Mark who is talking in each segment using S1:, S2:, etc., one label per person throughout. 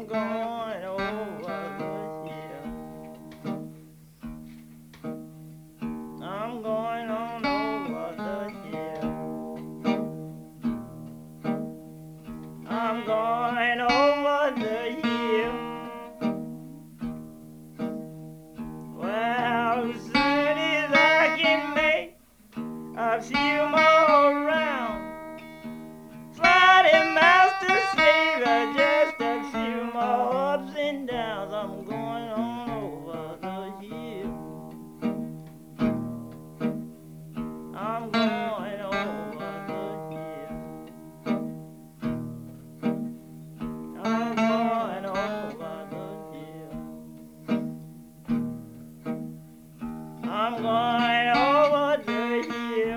S1: I'm going over the hill. I'm going on over the hill. I'm going over the hill. Well, as soon as I can make a few more rounds, Friday Master Savior, just a few more ups and downs. I'm going on over the hill. I'm going over the hill. I'm going over the hill. I'm going over the hill.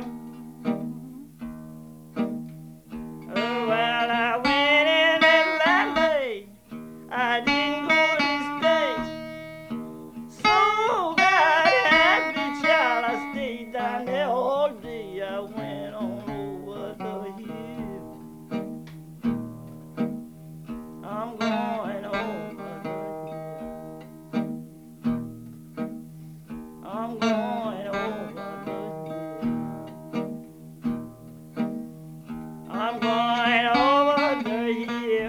S1: Oh, well, I went in Atlanta. I didn't go to stay. So bad, happy child, I stayed down there all day. I went on over the hill. I'm going over the hill. I'm going over the hill. I'm going over the hill.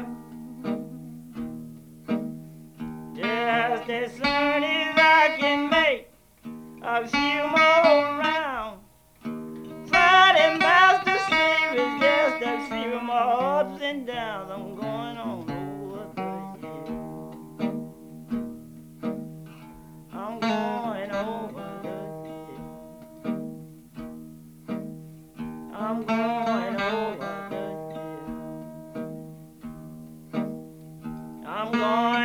S1: Just as soon as I can make a few more rounds. Friday Master Slave is just a few more ups and downs. I'm going on over the hill. I'm going over the hill. I'm going over the hill. I'm going